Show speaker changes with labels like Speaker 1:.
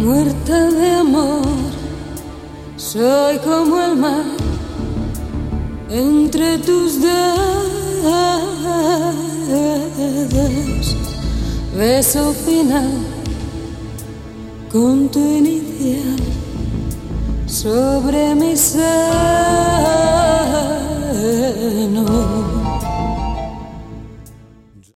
Speaker 1: muerta de amor, soy como el mar entre tus dedos, beso final con tu inicial sobre mi ser.